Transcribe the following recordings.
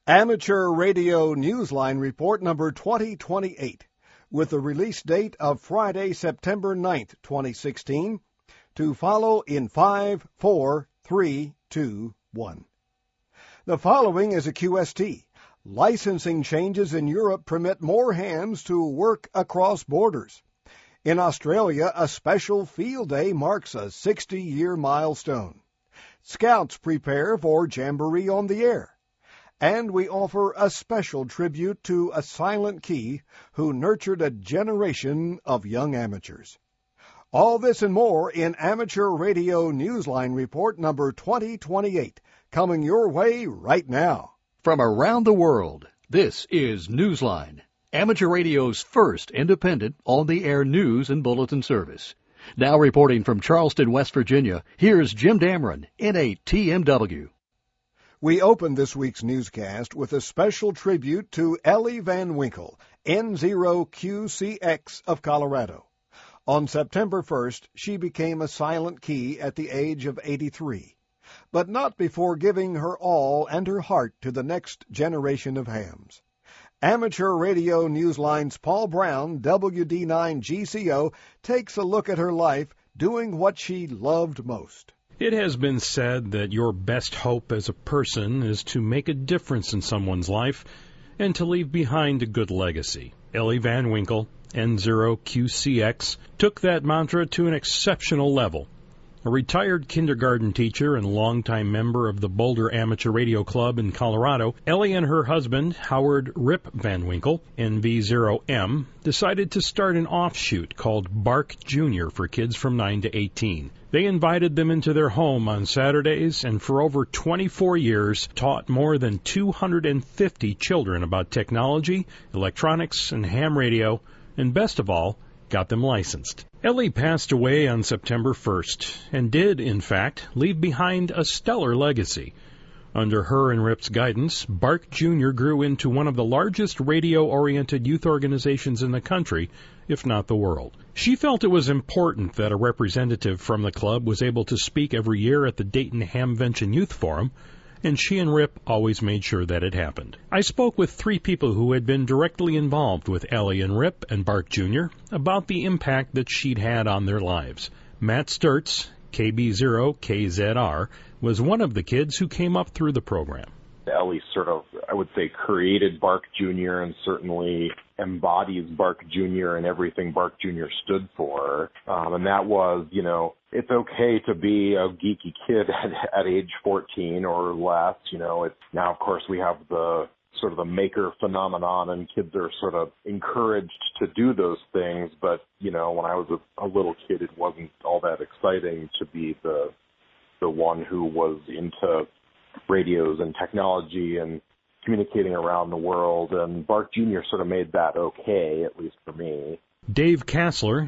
Amateur Radio Newsline Report number 2028, with the release date of Friday, September 9th, 2016, to follow in 5, 4, 3, 2, 1. The following is a QST. Licensing changes in Europe permit more hams to work across borders. In Australia, a special field day marks a 60-year milestone. Scouts prepare for Jamboree on the Air. And we offer a special tribute to a silent key who nurtured a generation of young amateurs. All this and more in Amateur Radio Newsline Report number 2028, coming your way right now. From around the world, this is Newsline, Amateur Radio's first independent on-the-air news and bulletin service. Now reporting from Charleston, West Virginia, here's Jim Dameron, N8TMW. We open this week's newscast with a special tribute to Ellie Van Winkle, N0QCX of Colorado. On September 1st, she became a silent key at the age of 83, but not before giving her all and her heart to the next generation of hams. Amateur Radio Newsline's Paul Brown, WD9GCO, takes a look at her life doing what she loved most. It has been said that your best hope as a person is to make a difference in someone's life and to leave behind a good legacy. Ellie Van Winkle, N0QCX, took that mantra to an exceptional level. A retired kindergarten teacher and longtime member of the Boulder Amateur Radio Club in Colorado, Ellie and her husband, Howard Rip Van Winkle, NV0M, decided to start an offshoot called Bark Jr. for kids from 9 to 18. They invited them into their home on Saturdays and for over 24 years taught more than 250 children about technology, electronics, and ham radio, and best of all, got them licensed. Ellie passed away on September 1st and did, in fact, leave behind a stellar legacy. Under her and Rip's guidance, Bark Jr. grew into one of the largest radio-oriented youth organizations in the country, if not the world. She felt it was important that a representative from the club was able to speak every year at the Dayton Hamvention Youth Forum, and she and Rip always made sure that it happened. I spoke with 3 people who had been directly involved with Ellie and Rip and Bark Jr. about the impact that she'd had on their lives. Matt Sturtz, KB0KZR, was one of the kids who came up through the program. Ellie sort of, I would say, created Bark Jr. and certainly embodies Bark Jr. and everything Bark Jr. stood for. And that was, it's okay to be a geeky kid at age 14 or less. It's now, of course, we have the sort of the maker phenomenon and kids are sort of encouraged to do those things. But, when I was a little kid, it wasn't all that exciting to be the one who was into radios and technology and communicating around the world, and Bark Jr. sort of made that okay, at least for me. Dave Kassler,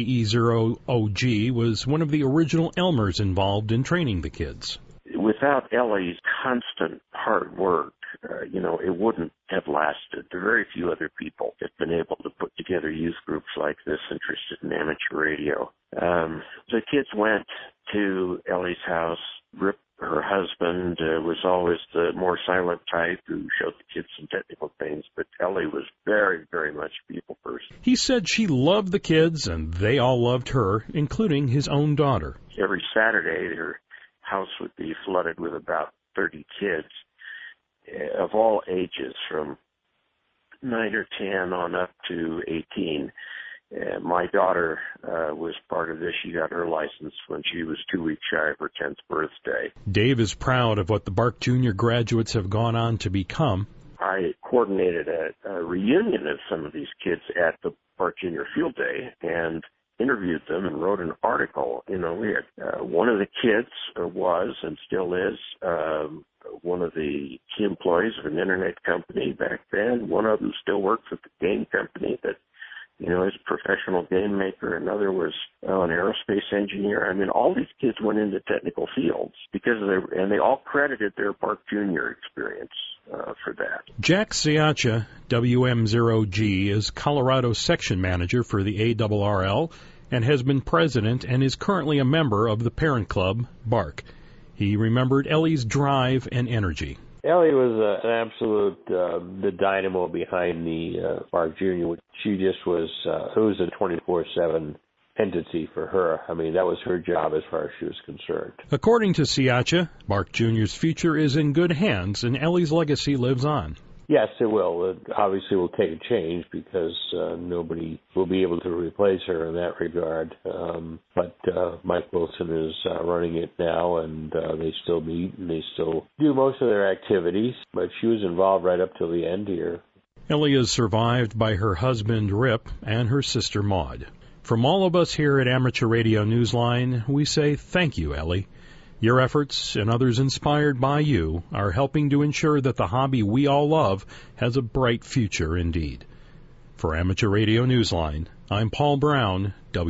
KE0OG, was one of the original Elmers involved in training the kids. Without Ellie's constant hard work, it wouldn't have lasted. There are very few other people that have been able to put together youth groups like this interested in amateur radio. The kids went to Ellie's house. Rip, her husband, was always the more silent type who showed the kids some technical things, but Ellie was very, very much people first. He said she loved the kids and they all loved her, including his own daughter. Every Saturday, their house would be flooded with about 30 kids of all ages, from 9 or 10 on up to 18. My daughter was part of this. She got her license when she was 2 weeks shy of her 10th birthday. Dave is proud of what the Bark Jr. graduates have gone on to become. I coordinated a reunion of some of these kids at the Bark Jr. Field Day and interviewed them and wrote an article. We had one of the kids was and still is one of the key employees of an internet company back then. One of them still works at the game company that is a professional game maker. Another was an aerospace engineer. All these kids went into technical fields because and they all credited their Bark Jr. experience for that. Jack Siacha, WM0G, is Colorado section manager for the ARRL and has been president and is currently a member of the parent club, Bark. He remembered Ellie's drive and energy. Ellie was an absolute the dynamo behind the Bark Jr. She just was it was a 24/7 entity for her. I mean, that was her job as far as she was concerned. According to Siacha, Bark Jr.'s future is in good hands, and Ellie's legacy lives on. Yes, it will. It obviously will take a change because nobody will be able to replace her in that regard. But Mike Wilson is running it now, and they still meet and they still do most of their activities. But she was involved right up till the end here. Ellie is survived by her husband, Rip, and her sister, Maud. From all of us here at Amateur Radio Newsline, we say thank you, Ellie. Your efforts and others inspired by you are helping to ensure that the hobby we all love has a bright future indeed. For Amateur Radio Newsline, I'm Paul Brown,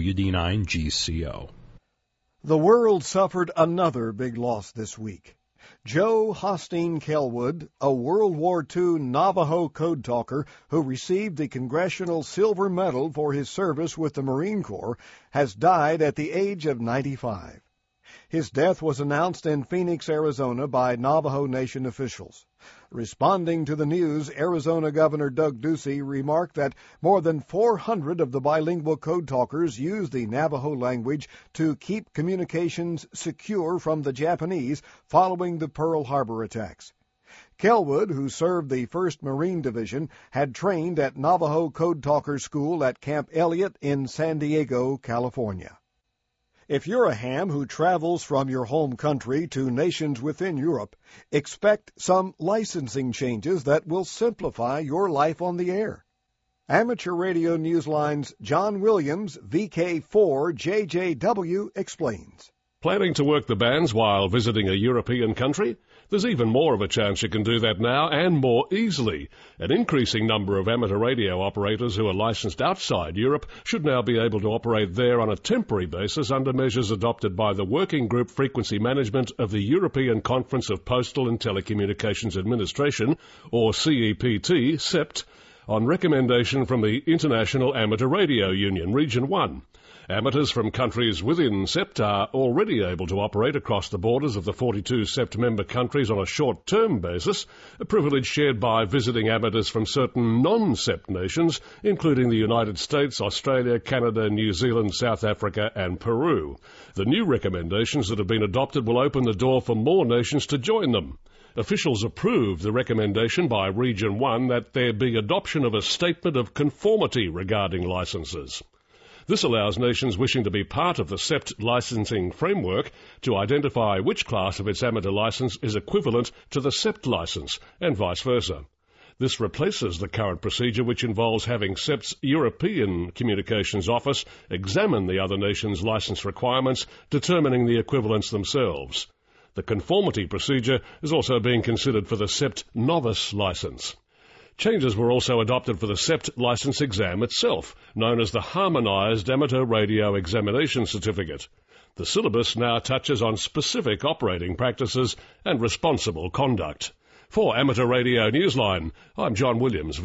WD9GCO. The world suffered another big loss this week. Joe Hosteen Kelwood, a World War II Navajo code talker who received the Congressional Silver Medal for his service with the Marine Corps, has died at the age of 95. His death was announced in Phoenix, Arizona by Navajo Nation officials. Responding to the news, Arizona Governor Doug Ducey remarked that more than 400 of the bilingual code talkers use the Navajo language to keep communications secure from the Japanese following the Pearl Harbor attacks. Kelwood, who served the 1st Marine Division, had trained at Navajo Code Talker School at Camp Elliott in San Diego, California. If you're a ham who travels from your home country to nations within Europe, expect some licensing changes that will simplify your life on the air. Amateur Radio Newsline's John Williams, VK4JJW, explains. Planning to work the bands while visiting a European country? There's even more of a chance you can do that now, and more easily. An increasing number of amateur radio operators who are licensed outside Europe should now be able to operate there on a temporary basis under measures adopted by the Working Group Frequency Management of the European Conference of Postal and Telecommunications Administration, or CEPT, CEPT, on recommendation from the International Amateur Radio Union, Region 1. Amateurs from countries within CEPT are already able to operate across the borders of the 42 CEPT member countries on a short-term basis, a privilege shared by visiting amateurs from certain non-CEPT nations, including the United States, Australia, Canada, New Zealand, South Africa and Peru. The new recommendations that have been adopted will open the door for more nations to join them. Officials approved the recommendation by Region 1 that there be adoption of a statement of conformity regarding licences. This allows nations wishing to be part of the CEPT licensing framework to identify which class of its amateur license is equivalent to the CEPT license, and vice versa. This replaces the current procedure which involves having CEPT's European Communications Office examine the other nation's license requirements, determining the equivalence themselves. The conformity procedure is also being considered for the CEPT novice license. Changes were also adopted for the CEPT license exam itself, known as the Harmonised Amateur Radio Examination Certificate. The syllabus now touches on specific operating practices and responsible conduct. For Amateur Radio Newsline, I'm John Williams,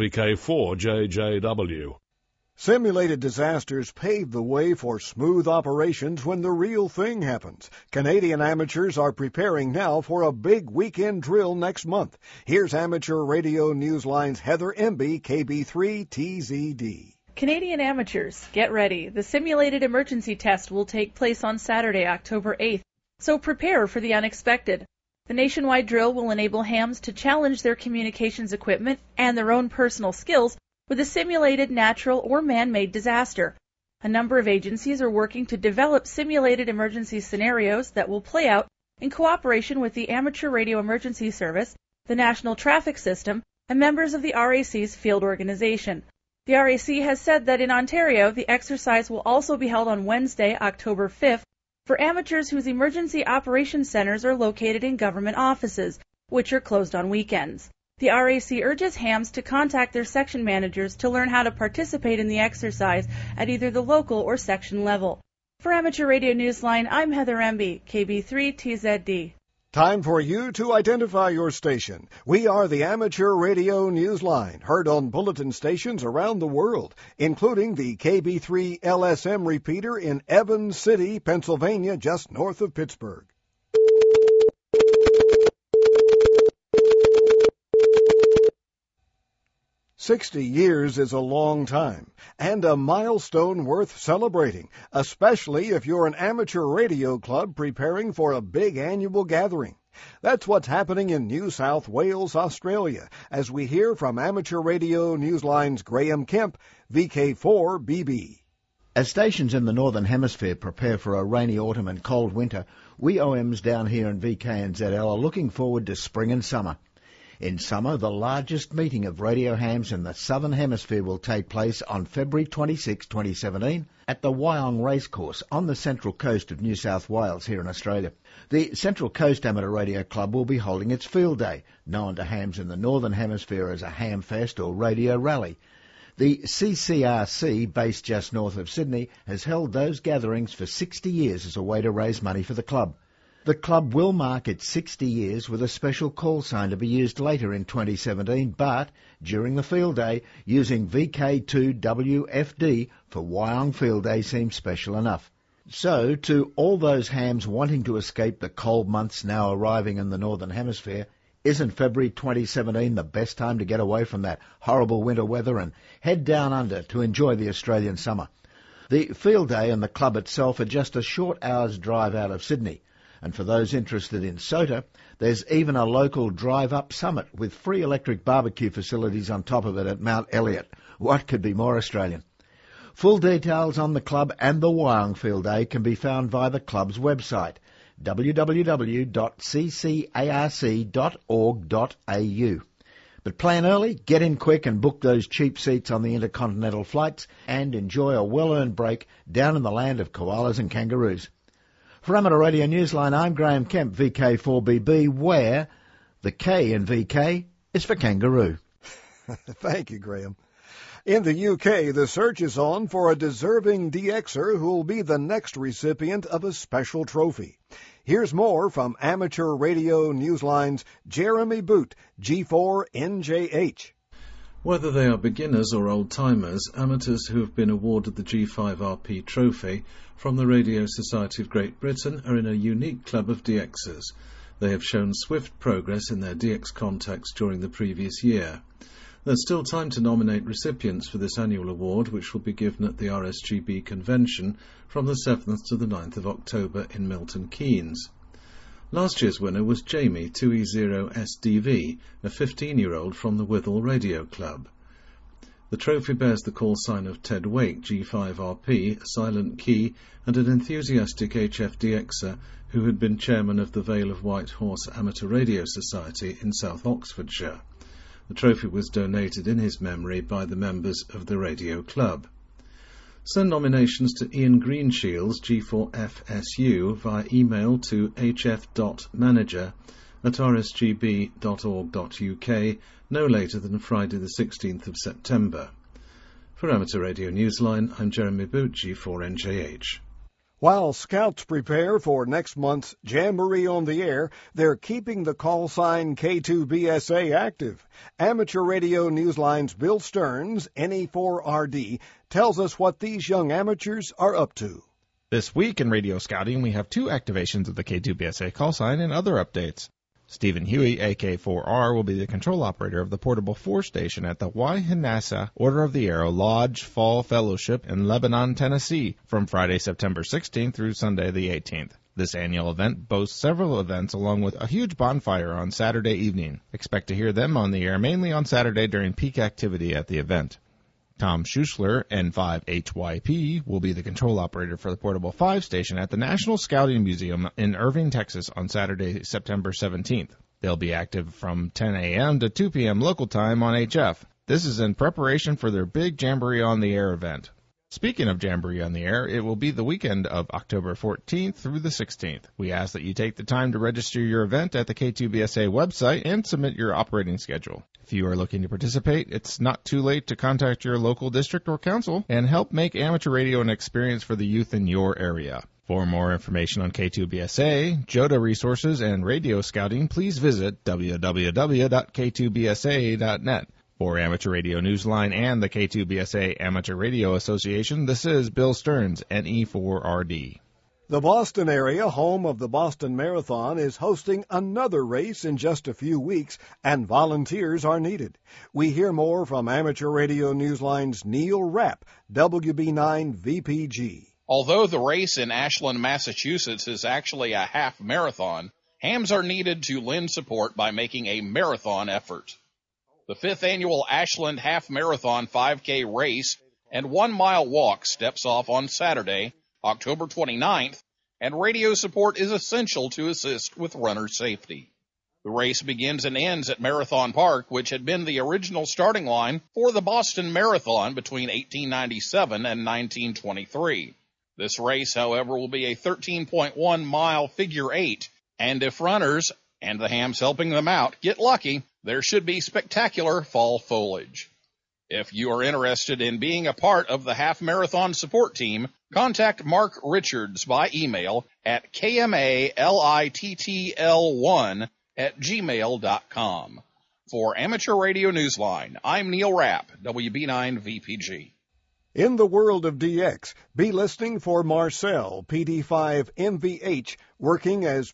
VK4JJW. Simulated disasters pave the way for smooth operations when the real thing happens. Canadian amateurs are preparing now for a big weekend drill next month. Here's Amateur Radio Newsline's Heather Emby, KB3TZD. Canadian amateurs, get ready. The simulated emergency test will take place on Saturday, October 8th, so prepare for the unexpected. The nationwide drill will enable hams to challenge their communications equipment and their own personal skills with a simulated natural or man-made disaster. A number of agencies are working to develop simulated emergency scenarios that will play out in cooperation with the Amateur Radio Emergency Service, the National Traffic System, and members of the RAC's field organization. The RAC has said that in Ontario, the exercise will also be held on Wednesday, October 5th, for amateurs whose emergency operations centers are located in government offices, which are closed on weekends. The RAC urges hams to contact their section managers to learn how to participate in the exercise at either the local or section level. For Amateur Radio Newsline, I'm Heather Emby, KB3TZD. Time for you to identify your station. We are the Amateur Radio Newsline, heard on bulletin stations around the world, including the KB3 LSM repeater in Evans City, Pennsylvania, just north of Pittsburgh. 60 years is a long time and a milestone worth celebrating, especially if you're an amateur radio club preparing for a big annual gathering. That's what's happening in New South Wales, Australia, as we hear from Amateur Radio Newsline's Graham Kemp, VK4BB. As stations in the Northern Hemisphere prepare for a rainy autumn and cold winter, we OMs down here in VK and ZL are looking forward to spring and summer. In summer, the largest meeting of radio hams in the Southern Hemisphere will take place on February 26, 2017, at the Wyong Racecourse on the central coast of New South Wales here in Australia. The Central Coast Amateur Radio Club will be holding its field day, known to hams in the Northern Hemisphere as a ham fest or radio rally. The CCRC, based just north of Sydney, has held those gatherings for 60 years as a way to raise money for the club. The club will mark its 60 years with a special call sign to be used later in 2017, but during the field day, using VK2WFD for Wyong Field Day seems special enough. So, to all those hams wanting to escape the cold months now arriving in the Northern Hemisphere, isn't February 2017 the best time to get away from that horrible winter weather and head down under to enjoy the Australian summer? The field day and the club itself are just a short hour's drive out of Sydney. And for those interested in SOTA, there's even a local drive-up summit with free electric barbecue facilities on top of it at Mount Elliott. What could be more Australian? Full details on the club and the Wyong Field Day can be found via the club's website, www.ccarc.org.au. But plan early, get in quick and book those cheap seats on the intercontinental flights and enjoy a well-earned break down in the land of koalas and kangaroos. For Amateur Radio Newsline, I'm Graham Kemp, VK4BB, where the K in VK is for kangaroo. Thank you, Graham. In the UK, the search is on for a deserving DXer who will be the next recipient of a special trophy. Here's more from Amateur Radio Newsline's Jeremy Boot, G4NJH. Whether they are beginners or old-timers, amateurs who have been awarded the G5RP trophy from the Radio Society of Great Britain are in a unique club of DXers. They have shown swift progress in their DX contacts during the previous year. There's still time to nominate recipients for this annual award, which will be given at the RSGB convention from the 7th to the 9th of October in Milton Keynes. Last year's winner was Jamie 2E0SDV, a 15-year-old from the Withell Radio Club. The trophy bears the call sign of Ted Wake, G5RP, a silent key, and an enthusiastic HFDXer who had been chairman of the Vale of White Horse Amateur Radio Society in South Oxfordshire. The trophy was donated in his memory by the members of the Radio Club. Send nominations to Ian Greenshields, G4FSU, via email to hf.manager@rsgb.org.uk no later than Friday the 16th of September. For Amateur Radio Newsline, I'm Jeremy Boot, G4NJH. While scouts prepare for next month's Jamboree on the Air, they're keeping the call sign K2BSA active. Amateur Radio Newsline's Bill Stearns, NE4RD, tells us what these young amateurs are up to. This week in Radio Scouting, we have 2 activations of the K2BSA call sign and other updates. Stephen Huey, AK4R, will be the control operator of the Portable 4 station at the Waihanassa Order of the Arrow Lodge Fall Fellowship in Lebanon, Tennessee, from Friday, September 16th through Sunday the 18th. This annual event boasts several events along with a huge bonfire on Saturday evening. Expect to hear them on the air mainly on Saturday during peak activity at the event. Tom Schuschler, N5HYP, will be the control operator for the Portable 5 station at the National Scouting Museum in Irving, Texas on Saturday, September 17th. They'll be active from 10 a.m. to 2 p.m. local time on HF. This is in preparation for their big Jamboree on the Air event. Speaking of Jamboree on the Air, it will be the weekend of October 14th through the 16th. We ask that you take the time to register your event at the K2BSA website and submit your operating schedule. If you are looking to participate, it's not too late to contact your local district or council and help make amateur radio an experience for the youth in your area. For more information on K2BSA, JOTA resources, and radio scouting, please visit www.k2bsa.net. For Amateur Radio Newsline and the K2BSA Amateur Radio Association, this is Bill Stearns, NE4RD. The Boston area, home of the Boston Marathon, is hosting another race in just a few weeks, and volunteers are needed. We hear more from Amateur Radio Newsline's Neil Rapp, WB9 VPG. Although the race in Ashland, Massachusetts is actually a half marathon, hams are needed to lend support by making a marathon effort. The 5th annual Ashland Half Marathon 5K race and 1 mile walk steps off on Saturday, October 29th, and radio support is essential to assist with runner safety. The race begins and ends at Marathon Park, which had been the original starting line for the Boston Marathon between 1897 and 1923. This race, however, will be a 13.1-mile figure eight, and if runners, and the hams helping them out, get lucky, there should be spectacular fall foliage. If you are interested in being a part of the half marathon support team, contact Mark Richards by email at kmalittl1@gmail.com. For Amateur Radio Newsline, I'm Neil Rapp, WB9 VPG. In the world of DX, be listening for Marcel, PD5MVH, working as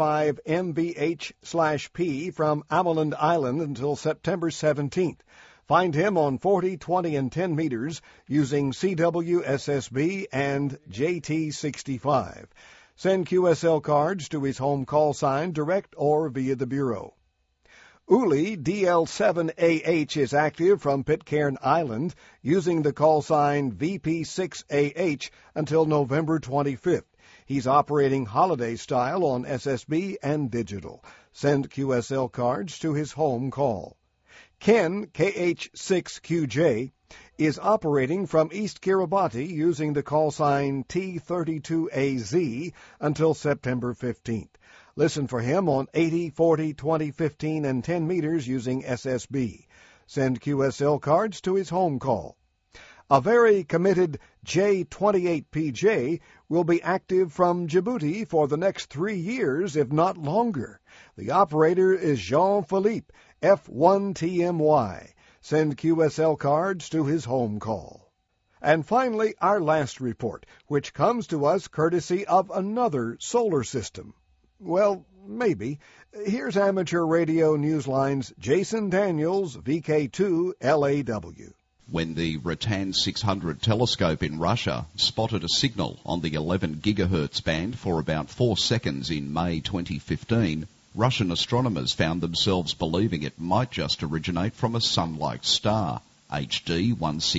PD5MVH/P from Ameland Island until September 17th. Find him on 40, 20, and 10 meters using CWSSB and JT65. Send QSL cards to his home call sign direct or via the Bureau. Uli DL7AH is active from Pitcairn Island using the call sign VP6AH until November 25th. He's operating holiday style on SSB and digital. Send QSL cards to his home call. Ken, KH6QJ, is operating from East Kiribati using the call sign T32AZ until September 15th. Listen for him on 80, 40, 20, 15, and 10 meters using SSB. Send QSL cards to his home call. A very committed J28PJ will be active from Djibouti for the next 3 years, if not longer. The operator is Jean-Philippe, F1TMY. Send QSL cards to his home call. And finally, our last report, which comes to us courtesy of another solar system. Well, maybe. Here's Amateur Radio Newsline's Jason Daniels, VK2 LAW. When the Rattan 600 telescope in Russia spotted a signal on the 11 gigahertz band for about 4 seconds in May 2015, Russian astronomers found themselves believing it might just originate from a sun-like star, HD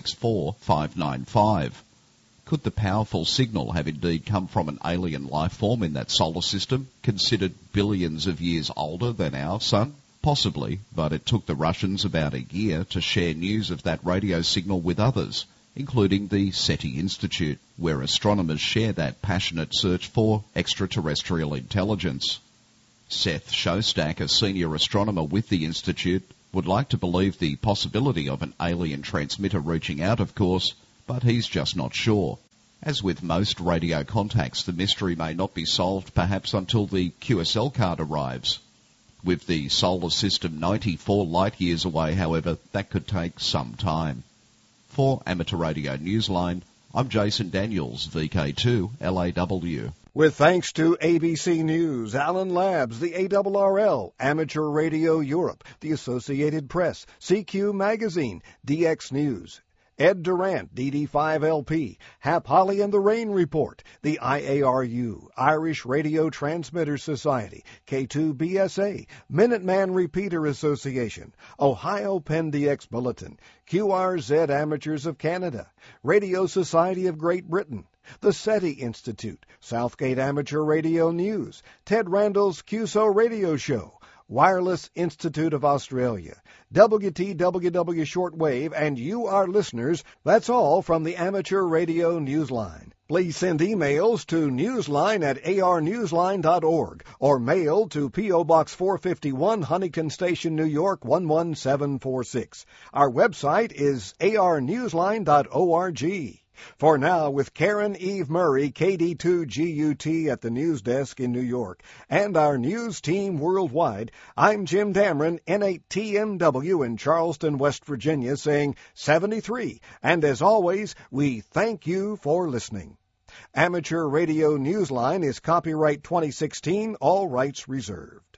164595. Could the powerful signal have indeed come from an alien life form in that solar system, considered billions of years older than our sun? Possibly, but it took the Russians about a year to share news of that radio signal with others, including the SETI Institute, where astronomers share that passionate search for extraterrestrial intelligence. Seth Shostak, a senior astronomer with the Institute, would like to believe the possibility of an alien transmitter reaching out, of course, but he's just not sure. As with most radio contacts, the mystery may not be solved perhaps until the QSL card arrives. With the solar system 94 light years away, however, that could take some time. For Amateur Radio Newsline, I'm Jason Daniels, VK2 LAW. With thanks to ABC News, Allen Labs, the ARRL, Amateur Radio Europe, the Associated Press, CQ Magazine, DX News, Ed Durant, DD5LP, Hap Holly and the Rain Report, the IARU, Irish Radio Transmitter Society, K2BSA, Minuteman Repeater Association, Ohio Penn DX Bulletin, QRZ Amateurs of Canada, Radio Society of Great Britain, the SETI Institute, Southgate Amateur Radio News, Ted Randall's QSO Radio Show, Wireless Institute of Australia, WTWW Shortwave, and you, our listeners. That's all from the Amateur Radio Newsline. Please send emails to newsline@arnewsline.org or mail to P.O. Box 451, Huntington Station, New York, 11746. Our website is arnewsline.org. For now, with Karen Eve Murray, KD2GUT at the news desk in New York, and our news team worldwide, I'm Jim Dameron, N8TMW in Charleston, West Virginia, saying 73. And as always, we thank you for listening. Amateur Radio Newsline is copyright 2016, all rights reserved.